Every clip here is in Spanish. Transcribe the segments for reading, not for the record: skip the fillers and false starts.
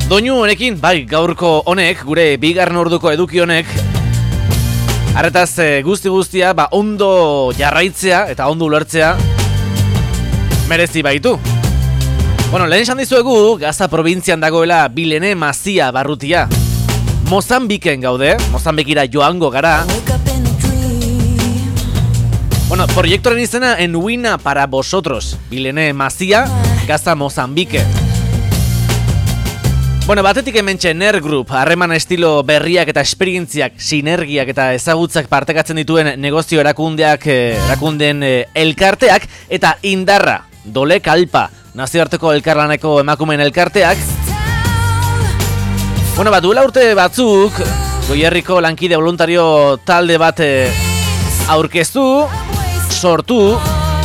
Doinu honekin, bai, gaurko honek, gure bigarren orduko eduki honek, arretaz guzti-guztia, ondo jarraitzea eta ondo ulertzea merezi baitu. Bueno, lehen esan dizuegu, Gaza probintzian dagoela Bilene Mazia barrutia. Mozambiken gaude, Mozambikira joango gara. Bueno, proiektuaren izena Enwina para vosotros. Bilene Mazia, Gaza Mozambike. Bueno, batetik hementxe Ner Group, harreman estilo berriak eta esperientziak, sinergiak eta ezagutzak partekatzen dituen negozio erakundeen elkarteak, eta Indarra, Dole Kalpa, nazioarteko elkarlaneko emakumeen elkarteak. Bueno, duela urte batzuk, Goierriko lankide voluntario talde bat aurkeztu, sortu,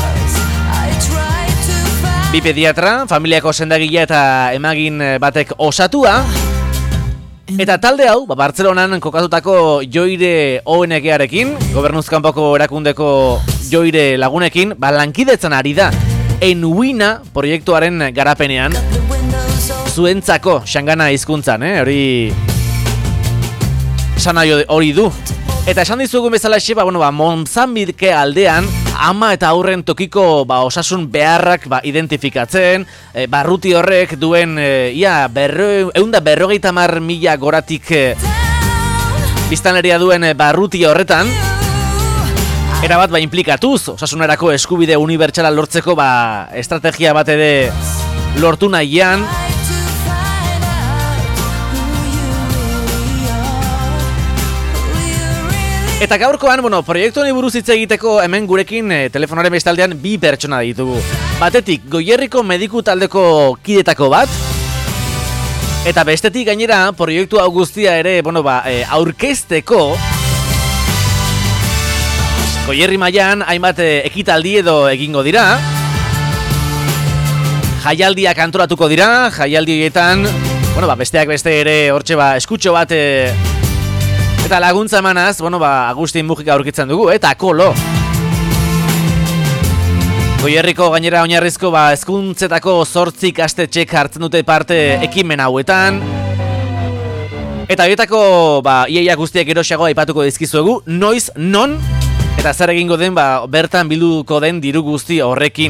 bi pediatra, familiako sendagilea eta emagin batek osatua. Eta talde hau, Bartzelonan kokatutako Joire ONG-arekin, gobernuzkanpoko erakundeko Joire lagunekin, lankidetzan ari da Enwina proiektuaren garapenean, zuentzako xangana hizkuntzan, hori esan hori du. Eta esan dizugun bezala Mozambike aldean, ama eta aurren tokiko osasun beharrak identifikatzen, barruti horrek duen 150.000 goratik biztanleria duen barruti horretan, erabat inplikatuz, osasunerako eskubide unibertsala lortzeko estrategia bat ere lortu nahian. Eta gaurkoan, proiektu honi buruz hitz egiteko hemen gurekin telefonaren bestaldean bi pertsona ditugu. Batetik, Goierriko mediku taldeko kidetako bat, eta bestetik gainera proiektu hau guztia ere, aurkezteko Goierri mailan hainbat ekitaldi edo egingo dira. Jaialdiak antolatuko dira, jaialdi horietan, besteak beste ere hortxe eskutxo bat eta laguntza emanaz, Agustin Mujika aurkitzen dugu, eta Kolo. Goierriko gainera oinarrizko hezkuntzetako 8 ikastetxek hartzen dute parte ekimen hauetan. Eta horietako iaia guztiak erosiago aipatuko dizkizuegu, noiz, non, eta zer egingo den bertan bilduko den diru guzti horrekin.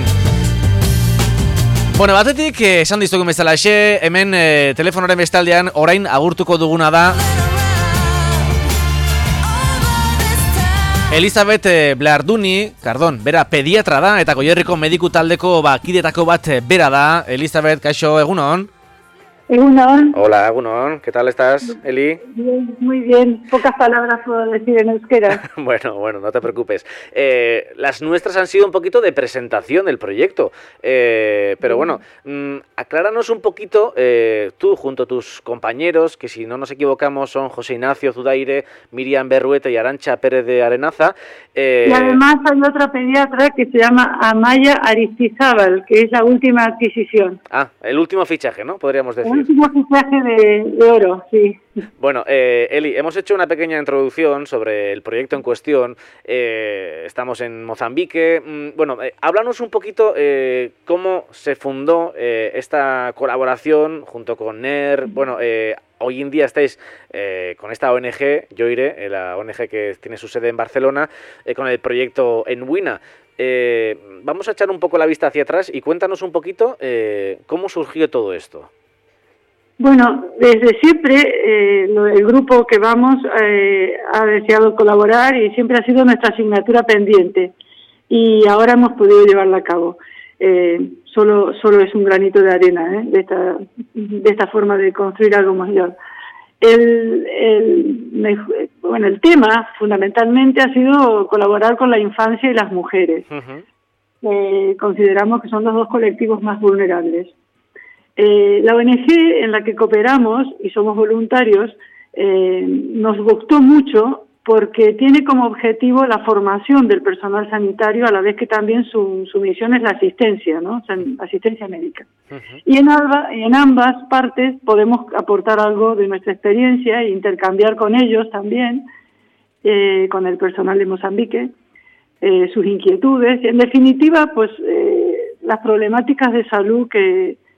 Batetik, esan dizugun bezala hemen telefonoren bestaldean orain agurtuko duguna da Elizabeth Blarduni, bera pediatra da, eta Goierriko mediku taldeko kidetako bat bera da. Elizabeth, kaixo, egunon? Egunon. Hola, egunon. ¿Qué tal estás, Eli? Bien, muy bien. Pocas palabras puedo decir en euskera. Bueno, no te preocupes. Las nuestras han sido un poquito de presentación del proyecto. Pero acláranos un poquito, tú junto a tus compañeros, que si no nos equivocamos son José Ignacio Zudaire, Miriam Berrueta y Arantxa Pérez de Arenaza. Y además hay otra pediatra que se llama Amaya Aristizábal, que es la última adquisición. Ah, el último fichaje, ¿no? Podríamos decir. El último fichaje de oro, sí. Bueno, Eli, hemos hecho una pequeña introducción sobre el proyecto en cuestión. Estamos en Mozambique. Háblanos un poquito cómo se fundó esta colaboración junto con NER. Hoy en día estáis con esta ONG, Joire, la ONG que tiene su sede en Barcelona, con el proyecto Enwina. Vamos a echar un poco la vista hacia atrás y cuéntanos un poquito cómo surgió todo esto. Bueno, desde siempre el grupo que vamos ha deseado colaborar y siempre ha sido nuestra asignatura pendiente y ahora hemos podido llevarla a cabo. Solo es un granito de arena de esta forma de construir algo mayor. El tema fundamentalmente ha sido colaborar con la infancia y las mujeres. Uh-huh. Consideramos que son los dos colectivos más vulnerables. La ONG en la que cooperamos y somos voluntarios nos gustó mucho porque tiene como objetivo la formación del personal sanitario a la vez que también su misión es la asistencia, ¿no? O sea, asistencia médica. Uh-huh. Y en ambas partes podemos aportar algo de nuestra experiencia e intercambiar con ellos también, con el personal de Mozambique, sus inquietudes y en definitiva pues las problemáticas de salud que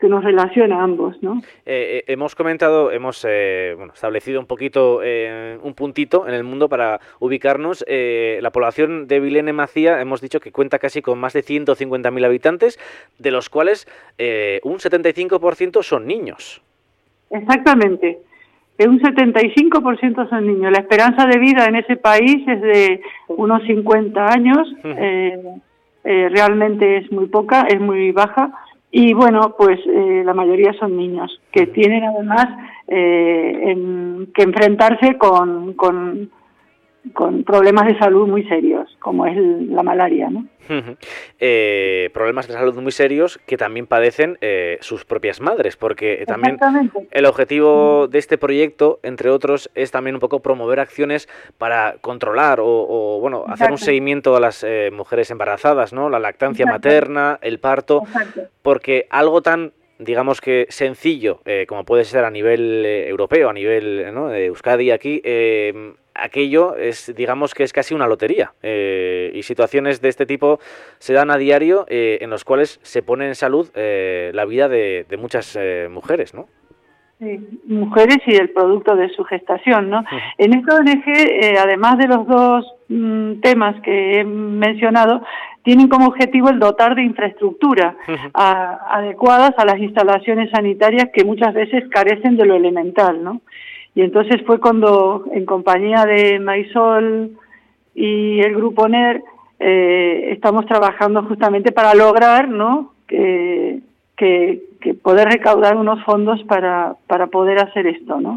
nos relaciona a ambos, ¿no? Hemos comentado, hemos establecido un poquito, un puntito en el mundo para ubicarnos. La población de Vilene Macía, hemos dicho que cuenta casi con más de 150.000 habitantes, de los cuales un 75% son niños. Exactamente. Un 75% son niños. La esperanza de vida en ese país es de unos 50 años. Realmente es muy poca, es muy baja. Y bueno, pues la mayoría son niños que tienen además que enfrentarse con problemas de salud muy serios, como es la malaria, ¿no? Problemas de salud muy serios que también padecen sus propias madres, porque también el objetivo de este proyecto, entre otros, es también un poco promover acciones para controlar o bueno, hacer un seguimiento a las mujeres embarazadas, ¿no? La lactancia materna, el parto, porque algo tan, digamos que sencillo, como puede ser a nivel europeo, a nivel, ¿no?, de Euskadi aquí, aquello es, digamos que es casi una lotería, y situaciones de este tipo se dan a diario, en los cuales se pone en salud la vida de muchas mujeres, ¿no? Sí, mujeres y el producto de su gestación, ¿no? En esta ONG, además de los dos temas que he mencionado, tienen como objetivo el dotar de infraestructura adecuadas a las instalaciones sanitarias que muchas veces carecen de lo elemental, ¿no? Y entonces fue cuando, en compañía de Maisol y el Grupo NER, estamos trabajando justamente para lograr, ¿no?, que poder recaudar unos fondos para poder hacer esto, ¿no?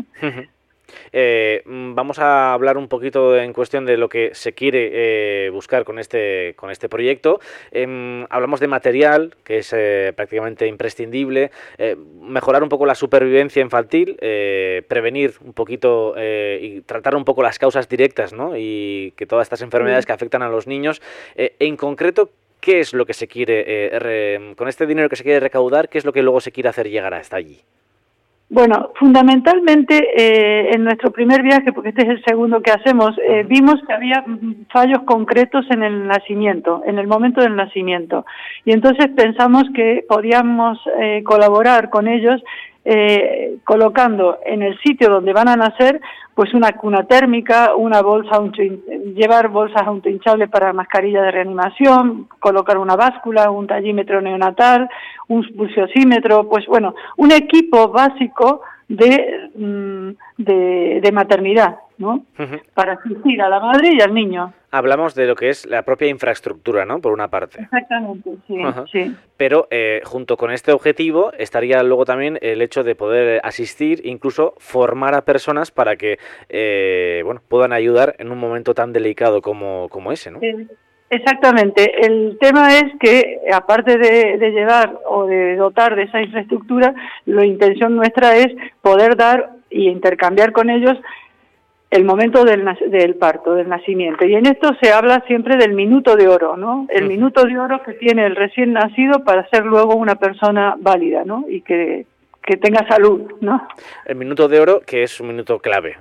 Vamos a hablar un poquito en cuestión de lo que se quiere buscar con este proyecto. Hablamos de material, que es prácticamente imprescindible, mejorar un poco la supervivencia infantil, prevenir un poquito y tratar un poco las causas directas, ¿no?, y que todas estas enfermedades que afectan a los niños, en concreto, ¿qué es lo que se quiere, con este dinero que se quiere recaudar, qué es lo que luego se quiere hacer llegar hasta allí? Bueno, fundamentalmente en nuestro primer viaje, porque este es el segundo que hacemos, vimos que había fallos concretos en el nacimiento, en el momento del nacimiento. Y entonces pensamos que podíamos colaborar con ellos colocando en el sitio donde van a nacer pues una cuna térmica, una bolsa, llevar bolsas autohinchables para mascarilla de reanimación, colocar una báscula, un tallímetro neonatal, un pulsiosímetro, pues bueno, un equipo básico de maternidad, ¿no? Para asistir a la madre y al niño. Hablamos de lo que es la propia infraestructura, ¿no?, por una parte. Exactamente, sí, sí. Pero junto con este objetivo estaría luego también el hecho de poder asistir, incluso formar a personas para que bueno, puedan ayudar en un momento tan delicado como ese, ¿no? Exactamente. El tema es que, aparte de llevar o de dotar de esa infraestructura, la intención nuestra es poder dar y intercambiar con ellos el momento del parto, del nacimiento. Y en esto se habla siempre del minuto de oro, ¿no? El minuto de oro que tiene el recién nacido para ser luego una persona válida, ¿no? Y que tenga salud, ¿no? El minuto de oro, que es un minuto clave.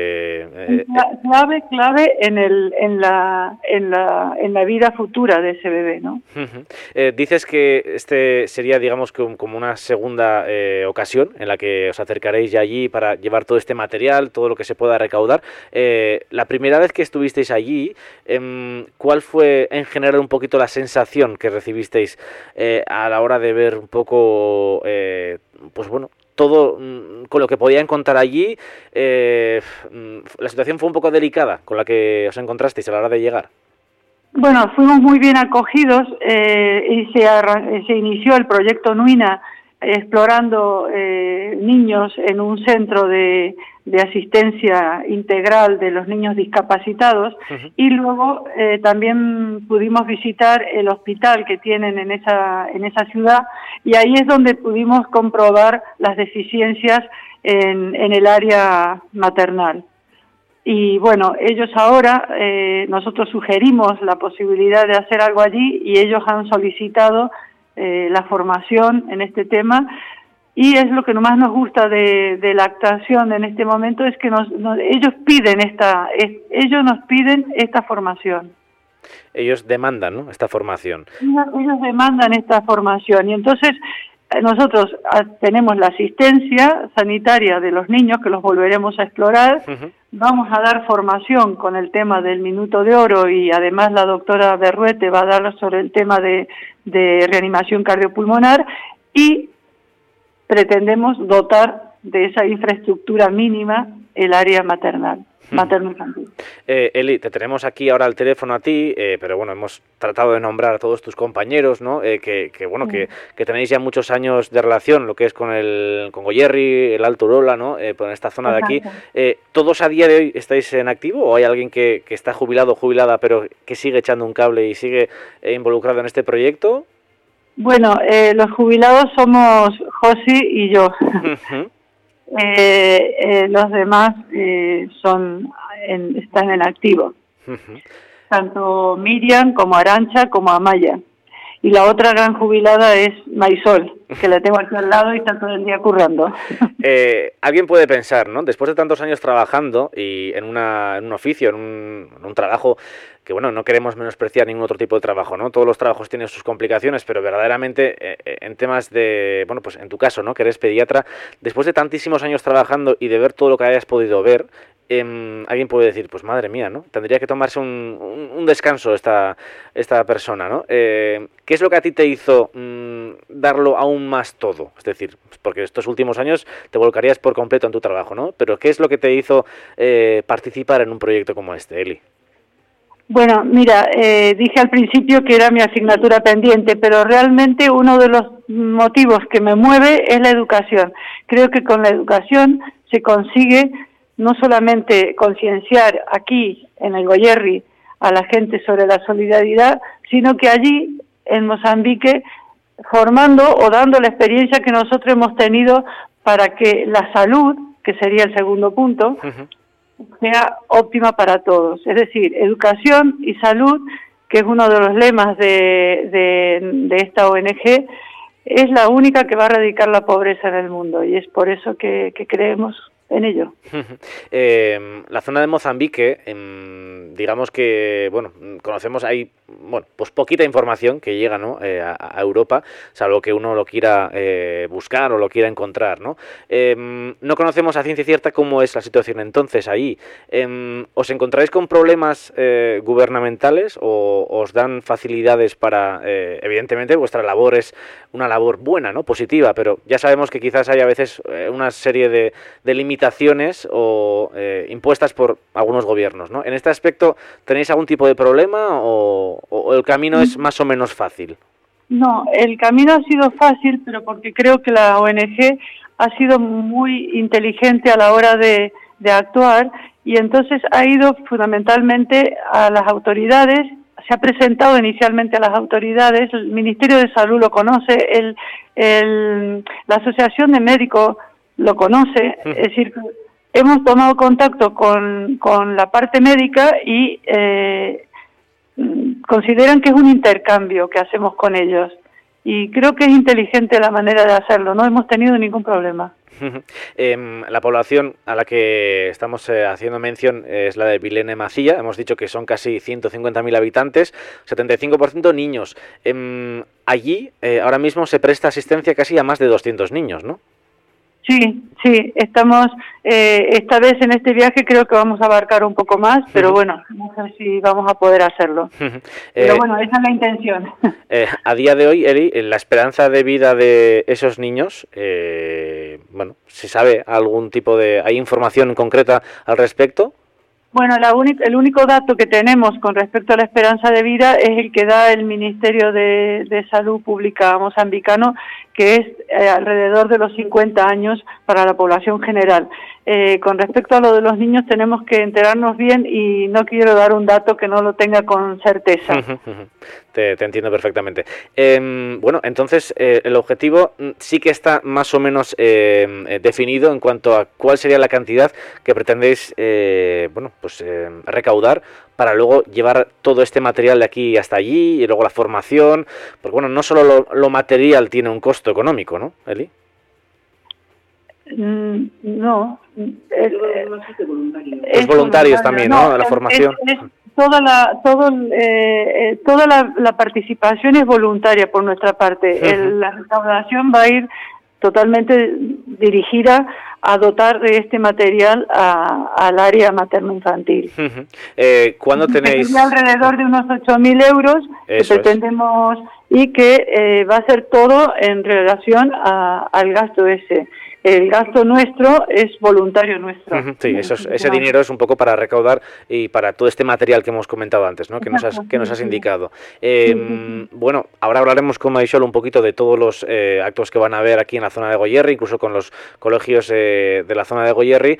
Clave en la vida futura de ese bebé, ¿no? Dices que este sería, digamos, como una segunda ocasión en la que os acercaréis ya allí para llevar todo este material, todo lo que se pueda recaudar. La primera vez que estuvisteis allí, ¿cuál fue en general un poquito la sensación que recibisteis a la hora de ver un poco pues bueno, todo con lo que podían contar allí? La situación fue un poco delicada con la que os encontrasteis a la hora de llegar. Bueno, fuimos muy bien acogidos y se inició el proyecto Nuina explorando niños en un centro de asistencia integral de los niños discapacitados, y luego también pudimos visitar el hospital que tienen en esa ciudad, y ahí es donde pudimos comprobar las deficiencias en el área maternal. Y bueno, ellos ahora, nosotros sugerimos la posibilidad de hacer algo allí y ellos han solicitado la formación en este tema, y es lo que más nos gusta de lactación en este momento, es que ellos nos piden esta formación. Ellos demandan, ¿no?, esta formación. Ellos demandan esta formación, y entonces nosotros tenemos la asistencia sanitaria de los niños, que los volveremos a explorar. Vamos a dar formación con el tema del minuto de oro y además la doctora Berruete va a dar sobre el tema de reanimación cardiopulmonar y pretendemos dotar de esa infraestructura mínima el área materno-infantil. Eli, te tenemos aquí ahora al teléfono a ti, pero bueno, hemos tratado de nombrar a todos tus compañeros, ¿no? Que tenéis ya muchos años de relación, lo que es con Goierri, el Alto Urola, ¿no? Por esta zona de aquí. ¿Todos a día de hoy estáis en activo o hay alguien que está jubilado o jubilada, pero que sigue echando un cable y sigue involucrado en este proyecto? Bueno, los jubilados somos Josi y yo. Los demás están en activo, tanto Miriam como Arantxa como Amaya, y la otra gran jubilada es Maisol, que la tengo aquí al lado y está todo el día currando. Alguien puede pensar, ¿no? Después de tantos años trabajando y en un oficio, en un trabajo que, bueno, no queremos menospreciar ningún otro tipo de trabajo, ¿no? Todos los trabajos tienen sus complicaciones, pero verdaderamente en temas de, bueno, pues en tu caso, ¿no? Que eres pediatra, después de tantísimos años trabajando y de ver todo lo que hayas podido ver, alguien puede decir, pues madre mía, ¿no? Tendría que tomarse un descanso esta persona, ¿no? ¿Qué es lo que a ti te hizo darlo aún más todo? Es decir, porque estos últimos años te volcarías por completo en tu trabajo, ¿no? Pero ¿qué es lo que te hizo participar en un proyecto como este, Eli? Bueno, mira, dije al principio que era mi asignatura pendiente, pero realmente uno de los motivos que me mueve es la educación. Creo que con la educación se consigue no solamente concienciar aquí en el Goierri a la gente sobre la solidaridad, sino que allí en Mozambique formando o dando la experiencia que nosotros hemos tenido para que la salud, que sería el segundo punto, sea óptima para todos. Es decir, educación y salud, que es uno de los lemas de esta ONG, es la única que va a erradicar la pobreza en el mundo y es por eso que creemos en ello. La zona de Mozambique, digamos que, bueno, conocemos ahí, bueno, pues poquita información que llega, ¿no? A Europa, salvo que uno lo quiera buscar o lo quiera encontrar, ¿no? No conocemos a ciencia cierta cómo es la situación entonces ahí. ¿Os encontráis con problemas gubernamentales o os dan facilidades para, evidentemente, vuestra labor es una labor buena, ¿no? Positiva, pero ya sabemos que quizás hay a veces una serie de limitaciones o impuestas por algunos gobiernos, ¿no? En este aspecto, ¿tenéis algún tipo de problema o el camino es más o menos fácil? No, el camino ha sido fácil, pero porque creo que la ONG ha sido muy inteligente a la hora de actuar y entonces ha ido fundamentalmente a las autoridades, se ha presentado inicialmente a las autoridades, el Ministerio de Salud lo conoce, la Asociación de Médicos lo conoce, es decir, hemos tomado contacto con la parte médica y consideran que es un intercambio que hacemos con ellos y creo que es inteligente la manera de hacerlo, no hemos tenido ningún problema. La población a la que estamos haciendo mención es la de Vilene Macía, hemos dicho que son casi 150.000 habitantes, 75% niños. Allí ahora mismo se presta asistencia casi a más de 200 niños, ¿no? Sí, estamos, esta vez en este viaje creo que vamos a abarcar un poco más, pero bueno, no sé si vamos a poder hacerlo. Pero bueno, esa es la intención. A día de hoy, Eli, la esperanza de vida de esos niños, bueno, ¿se sabe algún tipo hay información concreta al respecto? Bueno, el único dato que tenemos con respecto a la esperanza de vida es el que da el Ministerio de Salud Pública mozambicano, que es alrededor de los 50 años para la población general. Con respecto a lo de los niños tenemos que enterarnos bien y no quiero dar un dato que no lo tenga con certeza. Te entiendo perfectamente. Bueno, entonces el objetivo sí que está más o menos definido en cuanto a cuál sería la cantidad que pretendéis recaudar para luego llevar todo este material de aquí hasta allí y luego la formación, porque bueno, no solo lo material tiene un costo económico, ¿no, Eli? No. Los voluntarios también, ¿no? La formación. toda la participación es voluntaria por nuestra parte. La recaudación va a ir totalmente dirigida a dotar de este material al área materno-infantil. ¿Cuándo tenéis? Alrededor de unos 8.000 euros que pretendemos y que va a ser todo en relación al gasto ese. El gasto nuestro es voluntario nuestro. Sí, ese dinero es un poco para recaudar y para todo este material que hemos comentado antes, ¿no? que nos has indicado. Bueno, ahora hablaremos con Marisol un poquito de todos los actos que van a haber aquí en la zona de Goierri, incluso con los colegios de la zona de Goierri.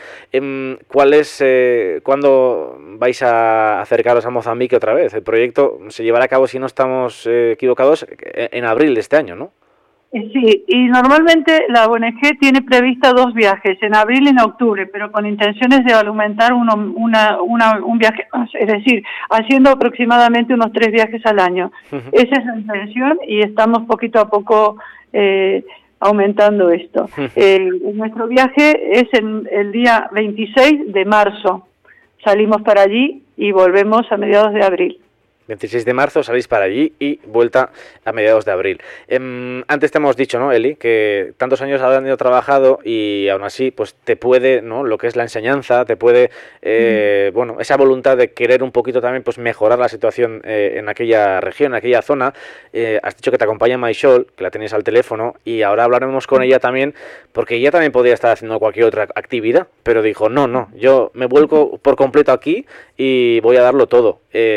¿Cuándo vais a acercaros a Mozambique otra vez? El proyecto se llevará a cabo, si no estamos equivocados, en abril de este año, ¿no? Sí, y normalmente la ONG tiene prevista 2 viajes, en abril y en octubre, pero con intenciones de aumentar un viaje más, es decir, haciendo aproximadamente unos 3 viajes al año. Esa es la intención y estamos poquito a poco aumentando esto. Nuestro viaje es el día 26 de marzo. Salimos para allí y volvemos a mediados de abril. 26 de marzo salís para allí y vuelta a mediados de abril. Antes te hemos dicho, ¿no, Eli? Que tantos años habrán trabajado y aún así pues te puede, ¿no? Lo que es la enseñanza, te puede, bueno, esa voluntad de querer un poquito también pues mejorar la situación en aquella región, en aquella zona. Has dicho que te acompaña Marisol, que la tenéis al teléfono, y ahora hablaremos con ella también, porque ella también podría estar haciendo cualquier otra actividad, pero dijo, no, yo me vuelco por completo aquí y voy a darlo todo.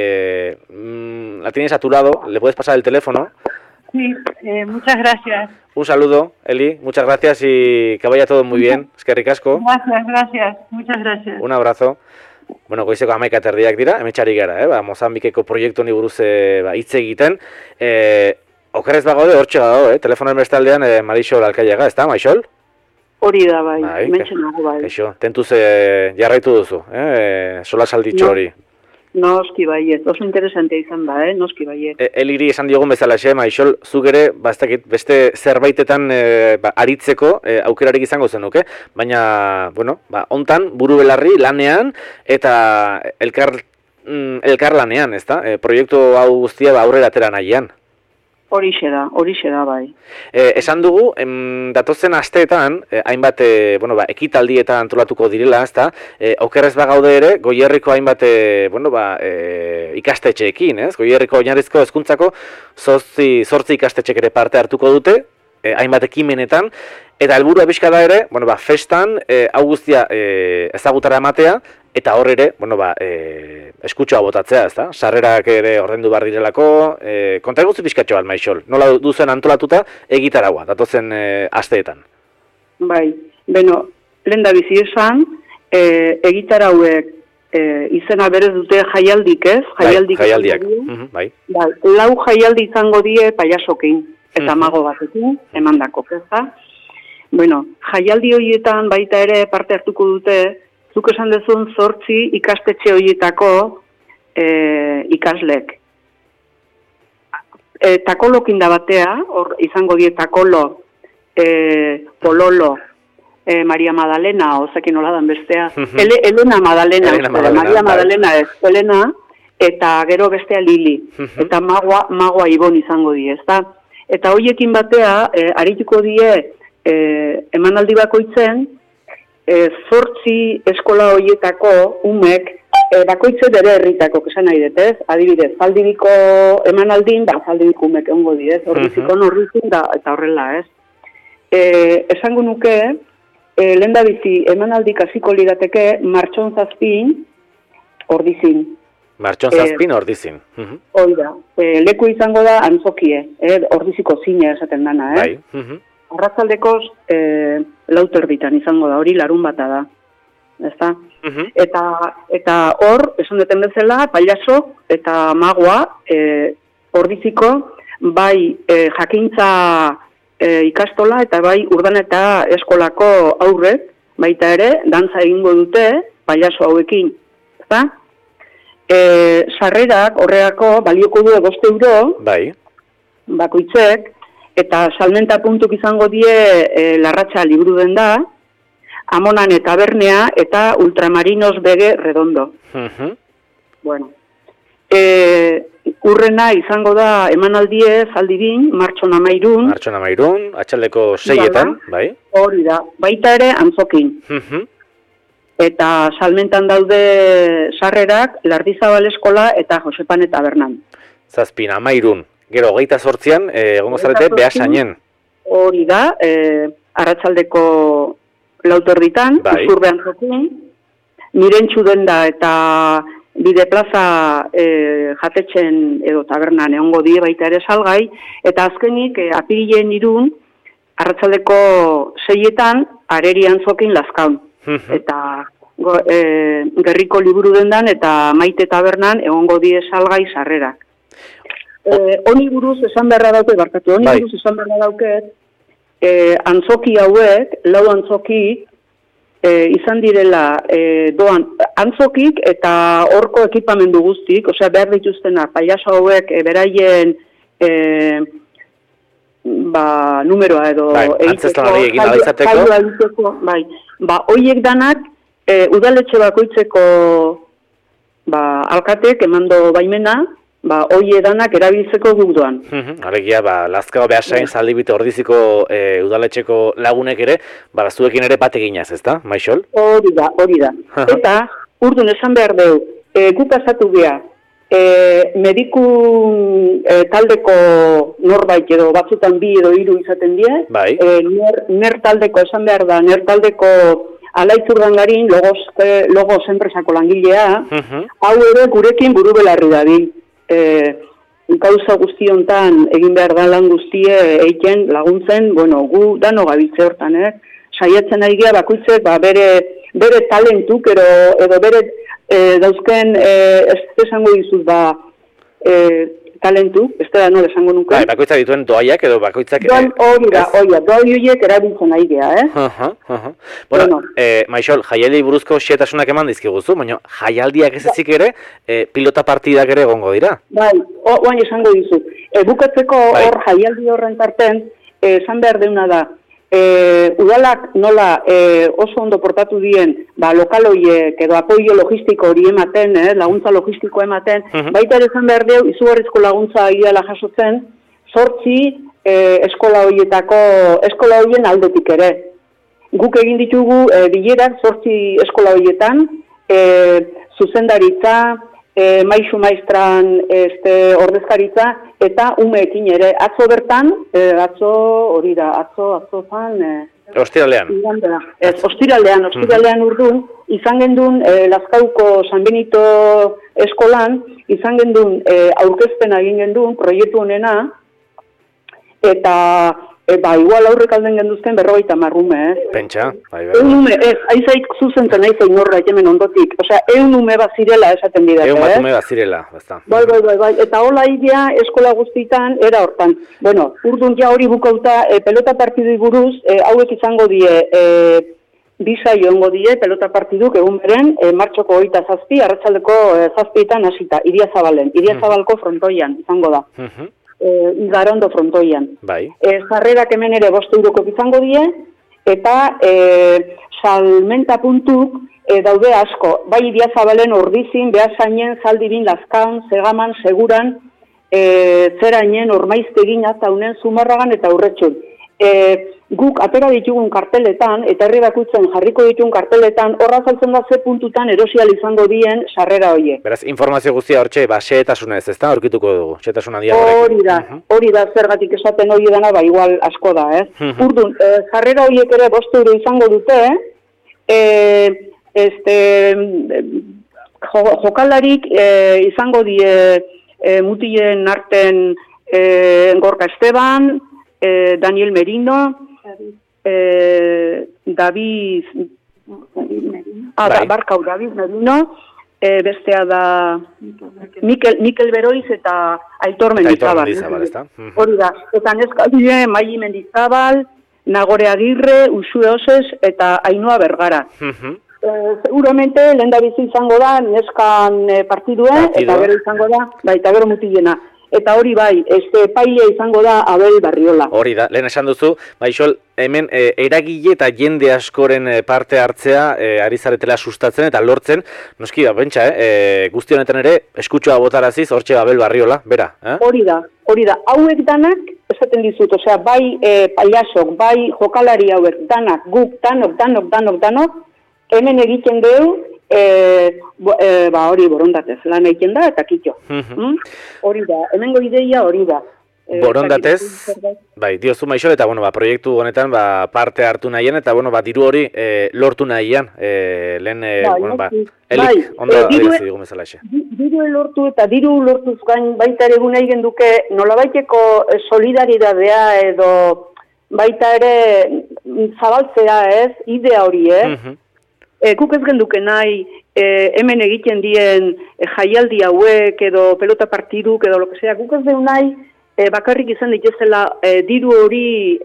La tienes a tu lado, le puedes pasar el teléfono. Sí, muchas gracias. Un saludo, Eli, muchas gracias y que vaya todo muy bien. Es que ricasco. Gracias, muchas gracias. Un abrazo. Bueno, goizeko 11:30 dira, hemetxari gara, Mozambikeko proiektu honi buruz hitz egiten. Okerrez bagaude, hortxe dago, telefonoen bestaldean Marisol Alkaiaga, ezta, Marisol? Hori da, bai, hementxe nago, bai. Kaixo, tentuz jarraitu duzu, sola salditxo hori. Noski baiet, oso interesantea izan da, noski baiet. Eliri esan diogun bezala, Marisol, zuk ere, beste zerbaitetan aritzeko aukerarik izango zenuke, baina, bueno, hontan, buru belarri, lanean, eta elkar lanean, ezta? Proiektu hau guztia aurrera atera nahian. Horixe da, bai. Esan dugu, datozen asteetan, hainbat ekitaldietan antolatuko direla, ezta? Okerrez bagaude ere, Goierriko hainbat ikastetxeekin, ez? Goierriko oinarrizko hezkuntzako 8 ikastetxek ere parte hartuko dute, hainbat ekimenetan, eta helburua pixka da ere, festan, hau guztia ezagutara ematea, eta hor ere, eskutxoa botatzea, ezta? Sarrerak ere ordendu behar direlako, konta egutzu pixkatxo bat, Marisol, nola duzen antolatuta egitaragua, datozen asteetan? Bai, lehen da bizi esan, egitarauek izena berez dute jaialdik, ez? Jaialdiak, bai. 4 jaialdi izango die paiasokin, eta mago batekin, emandako, ezta? Jaialdi horietan baita ere parte hartuko dute, zuk esan dezun 8 ikastetxe horietako ikaslek. Takolokin da batea, hor izango die takolo, pololo, Maria Madalena, ozekin nola dan bestea, Elena Madalena, Maria Madalena ez, Elena, eta gero bestea Lili, eta magoa Ibon izango die, ezta? Eta horiekin batea, arituko die, emanaldi bakoitzen, 8 eskola horietako umek bakoitze bere herritako, esan nahi dut, ez? Adibidez, Zaldibiko emanaldin, Zaldibiko umek egongo di, ez? Ordizikon horrizun eta horrela, ez? Esango nuke, lehendabizi emanaldik hasiko lirateke martxon 7 ordizin. Martxon 7 ordizin. Hoi da. Leku izango da antzokie, ordiziko zine esaten dana, ez? Bai. Arratsaldekoz 4:00 izango da, hori larun bata da. Ezta? Eta hor, esan duten bezala, pailasok eta magoa ordiziko bai jakintza ikastola eta bai urdaneta eskolako aurrek, baita ere, dantza egingo dute pailaso hauekin. Ezta? Sarrerak horreako balioko du 5 euro, bai. Bakoitzek, eta salmenta puntuk izango die Larratxa liburu den da, Amonan eta Bernea eta Ultramarinos Bege Redondo. Bueno, Urrena izango da emanaldie zaldibin, martxon 13. Martxon 13, atxaldeko 6etan, bai? Hori da, baita ere antzokin. Eta salmentan daude sarrerak Lardizabal eskola eta Josepan eta Bernan. Zazpin, 13, gero 28an, egongo zarete Beasainen. Hori da, arratsaldeko 4:00 Usurbe antzokin, Mirentxu denda eta Bide plaza jatetxen edo tabernan egongo die baita ere salgai, eta azkenik apirilen 3, arratsaldeko 6etan, Areri antzokin Lazkaun. Eta Gerriko liburu dendan eta Maite tabernan egongo die salgai sarrerak. Honi buruz esan beharra dauke, antzoki hauek, 4 antzoki, izan direla doan antzokik eta horko ekipamendu guztik, osea behar dituztenak, pailaso hauek beraien numeroa edo antzeslanari egin alizateko. Hoiek danak udaletxe bakoitzeko alkatek emando baimena, hoie danak erabiltzeko guk doan. Alegia, Lazkao Beasain Zaldibite Ordiziko udaletxeko lagunek ere, zuekin ere bat eginaz, ezta, Maixol? Hori da. Eta, urdun esan behar dugu, guk pasatu geha, mediku taldeko norbait edo batzutan 2 edo 3 izaten die, ner taldeko esan behar da, ner taldeko Alaitzurdangarin logos enpresako langilea, hau ere gurekin buru belarri dabil. Gauza guztiontan egin behar da lan guztie eiken laguntzen, gu dano gabiltze hortan, saiatzen ari gea bakoitzek bere talentuk edo bere dauzken esango dizut talentu, ez da nola esango nuke. Bakoitzak dituen doaiak edo bakoitzak... Hori da, doai horiek erabiltzen ari gea, Bueno, Maixol, jaialdi buruzko xetasunak eman dizkiguzu, baina jaialdiak ez ezik ere, pilota partidak ere egongo dira. Oain esango dizut. Bukatzeko hor jaialdi horren tarten, esan behar deuna da, udalak nola oso ondo portatu dien lokaloiek edo apoio logistiko hori ematen, laguntza logistiko ematen, baita ere esan behar deu, izugarrizko laguntza ideala jasotzen, 8 eskola horien aldetik ere. Guk egin ditugu bilerak 8 eskola horietan, zuzendaritza, maisu maistran ordezkaritza, eta umeekin ere. Atzo bertan, atzo zan... Ostiralean. Ostiralean urdun, izan gendun Lazkauko San Benito eskolan, izan gendun aurkezpena egin gendun, proiektu honena, eta igual aurrek alden genduzten 50 ume, Pentsa, ume, aizaik zuzentzen aizaik norbait hemen ondotik. Osea, 100 ume bazirela esaten didate, 100 ume bazirela, basta. Bai. Eta hola idea eskola guztitan era hortan. Bueno, urdun ja hori bukauta, pelota partidui buruz, hauek izango die, bisa joango die, pelota partiduk egun beren, martxoko 27, arratsaldeko 7etan hasita, Idiazabalen, frontoian izango da. Garondo frontoian. Sarrerak hemen ere 5 euroko izango die, eta salmenta puntuk daude asko. Bai Idiazabalen, Ordizin, Beasainen, Zaldibin, Lazkaun, Segaman, Seguran, Zerainen, Ormaiztegin, Azaunen, Zumarragan eta Urretxun. Guk atera ditugun karteletan, eta herri bakutzen jarriko ditugun karteletan, horra zaltzen da ze puntutan erosial izango dien sarrera horiek. Beraz, informazio guztia hortxe, xehetasunez, ez da, aurkituko dugu, xehetasuna dia hori da, zergatik esaten hori dana, igual asko da, Urdun, sarrera horiek ere 5 euro izango dute, jokalarik izango die mutilen arten Gorka Esteban, Daniel Merino, David Merino, bestea da Mikel Beroiz eta Aitor Mendizabal. Hori da, eta neskaldie Maili Mendizabal, Nagore Agirre, Usue Oses eta Ainhoa Bergara. Seguramente lehen da bizi izango da neskan partidue, eta gero izango da, eta gero mutilena. eta hori bai, epailea izango da Abel Barriola. Hori da, lehen esan duzu, Maixol, hemen eragile eta jende askoren parte hartzea ari zaretela sustatzen eta lortzen, noski da, bentsa, guzti honetan ere, eskutsua botaraziz, hortxe Abel Barriola, bera. Hori da, hauek danak, esaten dizut, osea, bai pailasok, bai jokalari hauek, danak, guk, danok, hemen egiten dugu, hori borondatez, lan egiten da, eta kitxo. Hori da, hemengo ideia hori da. Borondatez, bai, diozu Maixol, eta proiektu honetan parte hartu nahian, eta diru hori lortu nahian, lehen, elik, ondo adierazi dugu bezala xe. Diru lortu eta diru lortuz gain baita ere guna egin duke nolabaiteko solidaridadea edo baita ere zabaltzea ez, idea hori ez. Guk ez genduke nahi hemen egiten dien jaialdi hauek edo pelota partiduk edo lo que sea, guk ez deun nahi bakarrik izan dituzela diru hori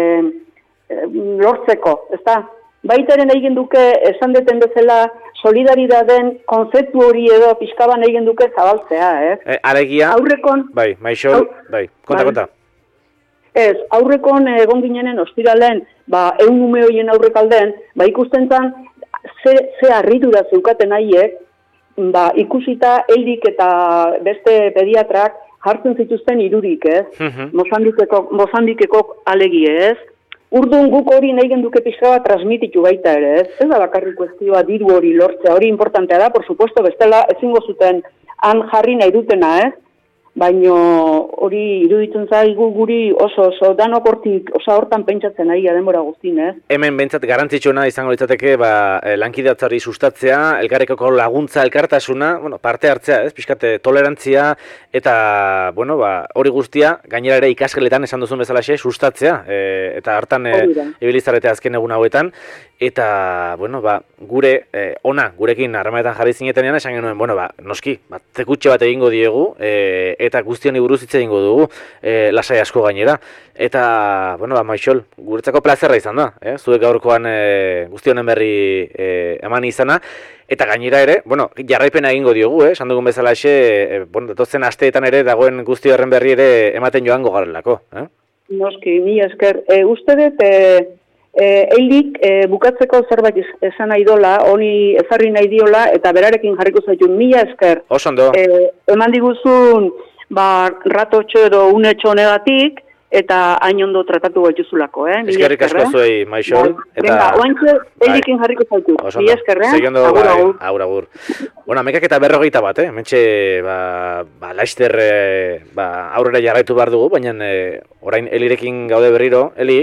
lortzeko, ezta? Baita ere nahi genduke esan deten bezala solidaridaden konzeptu hori edo pixkaban nahi genduke zabaltzea, ez? Alegia, aurrekon, bai, Maixol, bai, konta. Ez, aurrekon egon ginenen ostiralen, 100 ume horien aurrekalden, ikusten zan, ze harridura zeukaten haiek, ikusita Elik eta beste pediatrak jartzen zituzten irurik, ez? Mozambikeko alegie, ez? Urdun guk hori nahi genduke pixka bat transmititu baita ere, ez? Ez da bakarrik kuestioa diru hori lortzea, hori importantea da, por supuesto, bestela ezingo zuten han jarri nahi dutena, ez? Baina hori iruditzen zaigu guri oso danok hortan pentsatzen ari denbora guztin, ez? Hemen bentsat garrantzitsuena izango litzateke lankidetzari sustatzea, elkarrekoko laguntza, elkartasuna, parte hartzea, ez? Pixkate tolerantzia eta, hori guztia, gainera ere ikasgeletan esan duzun bezalaxe, sustatzea, eta hartan ibilizarete azken egun hauetan, eta, gure, gurekin harremanetan jarri zinetenean, esan genuen, noski, tekutxe bat egingo diegu, eta guztioni buruz hitz egingo dugu, lasai asko gainera. Eta, Maixol, guretzako plazerra izan da, zuek gaurkoan guzti honen berri eman izana, eta gainera ere, jarraipena egingo diogu, esan dugun bezala datozen asteetan ere dagoen guzti horren berri ere ematen joango garelako. Noski, mi esker, uste dut, Elik bukatzeko zerbait esan nahi dola, honi ezarri nahi diola, eta berarekin jarriko zaitu, mila esker. Oso ondo. Eman diguzun, ratotxo edo unetxo negatik, eta hain ondo tratatu gaituzulako, Eskerrik asko zuei, Maixol. Venga, oantxe Elikin jarriko zaitu. Mila esker, agur. Amekak eta 40 bat, mentxe, laizter aurrera jarraitu behar dugu, baina orain Elirekin gaude berriro, Eli?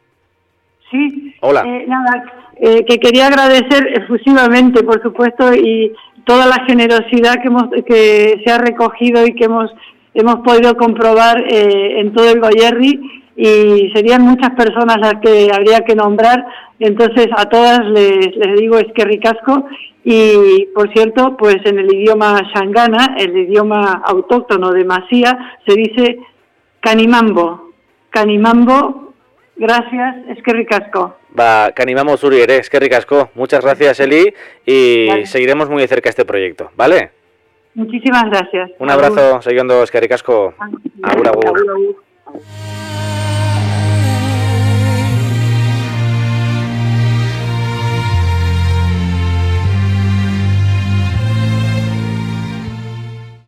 Sí, hola. Que quería agradecer efusivamente, por supuesto, y toda la generosidad que se ha recogido y que hemos podido comprobar en todo el Goierri, y serían muchas personas las que habría que nombrar. Entonces a todas les digo eskerrik asko, y por cierto, pues en el idioma xangana, el idioma autóctono de Masía, se dice kanimambo. Gracias, eskerrik asko. Kanimamo zuri ere, eskerrik asko. Muchas gracias, Eli, y seguiremos muy de cerca este proyecto, ¿vale? Muchísimas gracias. Un abrazo, seguindo, eskerrik asko. Agur.